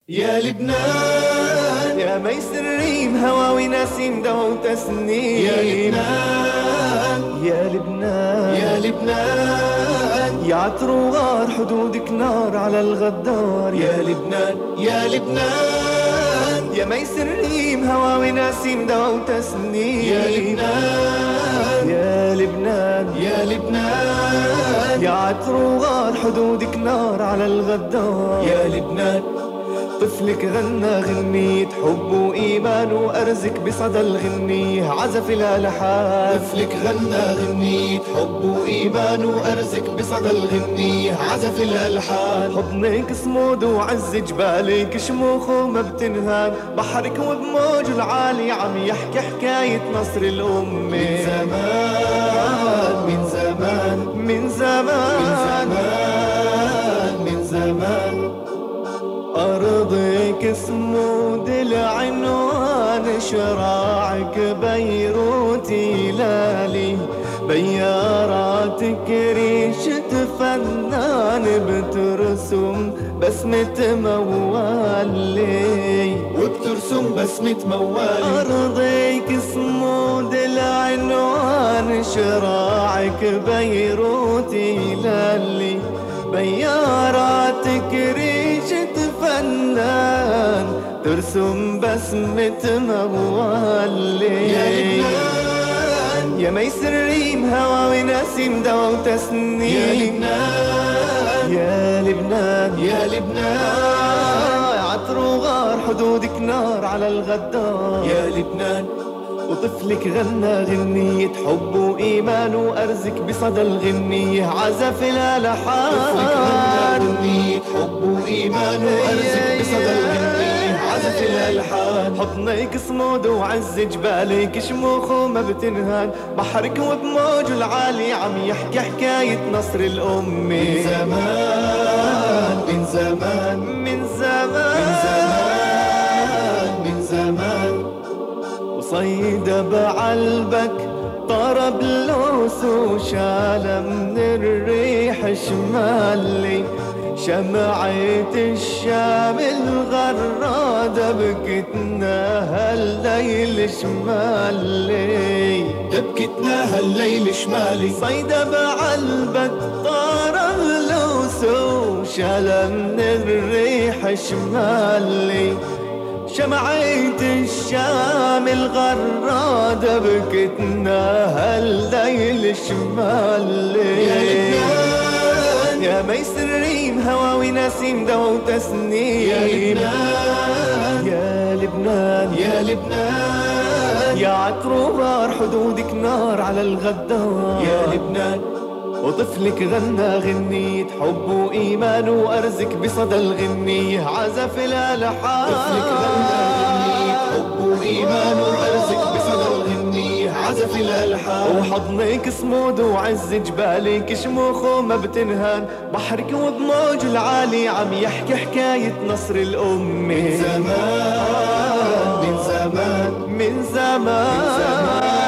يا لبنان يا ميسر ريم هواوي نسيم دو تسنيم. يا لبنان يا لبنان يا لبنان يا عطر وغار حدودك نار على الغدار. يا لبنان يا لبنان يا ميسر ريم هواوي نسيم دو تسنيم. يا لبنان يا لبنان يا لبنان يا عطر وغار حدودك نار على الغدار. يا لبنان طفلك غنى غنية حب وإيمان وأرزك بصدى الغنية عزف الألحان. طفلك غنى غنية حب وإيمان وأرزك بصدى الغنية عزف الألحان. حضنك صمود وعز جبالك شموخ وما بتنهان. بحرك وبموج العالي عم يحكي حكاية نصر الأمة. من زمان من زمان من زمان من زمان أرضك صمود العنوان شراعك بيروت هلالي. بياراتك ريشة فنان بترسم بسمة موالي وبترسم بسمة موالي. أرضك صمود العنوان شراعك بيروت هلالي. بياراتك ريشة فنان ترسم بسمة موالي. يا لبنان يا ميسر ريم هواوي نسيم دو تسنيم. يا لبنان يا لبنان يا لبنان عطر وغار حدودك نار على الغدار. يا لبنان وطفلك غنى غنية حب وإيمان وأرزك بصدى الغنية عزف الألحان. طفلك غنى غنية حب وإيمان وأرزك بصدى الغنية عزف الألحان. حضنك صمود وعز جبالك شموخ وما بتنهان. بحرك وبموج العالي عم يحكي حكاية نصر الأمة. من زمان من زمان من زمان من زمان من زمان وصيدا بعلبك طرابلس وشالة من الريح شمالي. شمعة الشام الغرادة بكتنا هالليل شمالي. دبكتنا هالليل شمالي. صيدا بعلبك طرابلس وشالة من الريح شمالي. شمعة الشام الغرادة بكتنا هالليل شمالي. يا لبنان يا ميسر ريم هواوي نسيم دو تسنيم. يا لبنان يا لبنان يا لبنان يا عطر وغار حدودك نار على الغدار. يا لبنان وطفلك غنى غنية حب وإيمان وأرزك بصدى الغنية عزف الألحان. طفلك غنى غنية حب وإيمان وأرزك بصدى الغنية عزف الألحان. وحضنك صمود وعز جبالك شموخ وما بتنهان. بحرك وبموج العالي عم يحكي حكاية نصر الأمة. من زمان من زمان من زمان